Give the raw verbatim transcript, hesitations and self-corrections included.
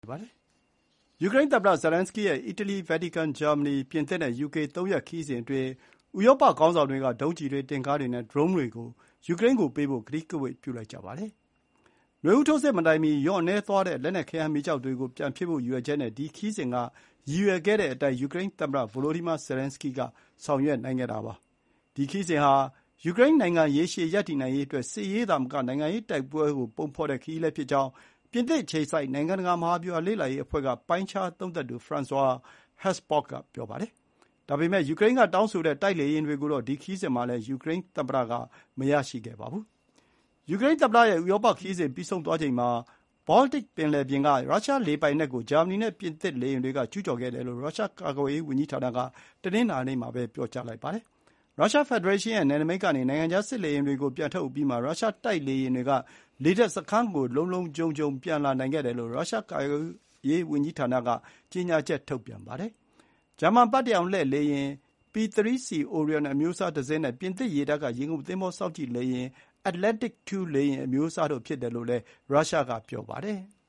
ပါတယ်။ ယူကရိန်းသမ္မတ Zelenskyy ရဲ့ အီတလီ၊ ဗာတီကန်၊ ဂျာမနီ၊ ပြင်သစ်နဲ့ ယူကေ သုံးရက်ခရီးစဉ်အတွင်း ဥရောပခေါင်းဆောင်တွေက ဒုံးကျည်တွေ၊ တင့်ကားတွေနဲ့ ဒရုန်းတွေကို ယူကရိန်းကိုပေးဖို့ ကတိကဝတ်ပြုလိုက်ကြပါတယ်။ နွေဦးထိုးစစ်မတိုင်မီ လျော့နည်းသွားတဲ့ လက်နက်ခဲယမ်းမီးကျောက်တွေကို ပြန်ဖြည့်ဖို့ ရည်ရွယ်ချက်နဲ့ ဒီခရီးစဉ်က ရည်ရွယ်ခဲ့တဲ့အတိုင်း ယူကရိန်းသမ္မတ Volodymyr Zelenskyy က ဆောင်ရွက်နိုင်ခဲ့တာပါ။ ဒီခရီးစဉ်ဟာ ယူကရိန်းနိုင်ငံ ရေရှည်ရပ်တည်နိုင်ရေးအတွက် စစ်ရေးသာမက နိုင်ငံရေးတိုက်ပွဲကို ပုံဖော်တဲ့ခရီးလည်းဖြစ်ကြောင်း ပြင်သစ်အခြေစိုက် နိုင်ငံတကာ မဟာဗျူဟာလေ့လာရေးအဖွဲ့က ပိုင်းခြားသုံးသပ်သူ Francois Hesbaut က ပြောပါတယ်။ ဒါပေမဲ့ ယူကရိန်းကတောင်းဆိုတဲ့ တိုက်လေယာဉ်တွေကိုတော့ ဒီခရီးစဉ်မှာလည်း ယူကရိန်းသမ္မတက မရရှိခဲ့ပါဘူး။ ယူကရိန်းသမ္မတရဲ့ ဥရောပခရီးစဉ်ပြီးဆုံးသွားချိန်မှာ ဘောလတစ်ပင်လယ်ပြင်က ရုရှားလေပိုင်နက်ကို ဂျာမနီနဲ့ ပြင်သစ်လေယာဉ်တွေက ကျူးကျော်ခဲ့တယ်လို့ ရုရှားကာကွယ်ရေးဝန်ကြီးဌာနက တနင်္လာနေ့မှာပဲ ပြောပါတယ်။ ရုရှားဖက်ဒရေးရှင်းရဲ့နယ်နိမိတ်ကနေ နိုင်ငံခြားစစ်လေယာဉ်တွေကို ပြန်ထုတ်အပြီးမှာ ရုရှားတိုက်လေယာဉ်တွေက လေတပ်စခန်းကို လုံလုံခြုံခြုံပြန်လာနိုင်ခဲ့တယ်လို့ ရုရှားကာကွယ်ရေးဝန်ကြီးဌာနက ကြေညာချက်ထုတ်ပြန်ပါတယ်။ ဂျာမန် ပတ်တရောင်လှည့်လေယာဉ် P စရီး Orion အမျိုးအစားတစင်းနဲ့ ပြင်သစ်ရေတပ်က ရေငုပ်သင်္ဘောစောင့်ကြည့်လေယာဉ် Atlantique တူ လေယာဉ်အမျိုးအစားတို့ဖြစ်တယ်လို့လည်း ရုရှားက ပြောပါတယ်။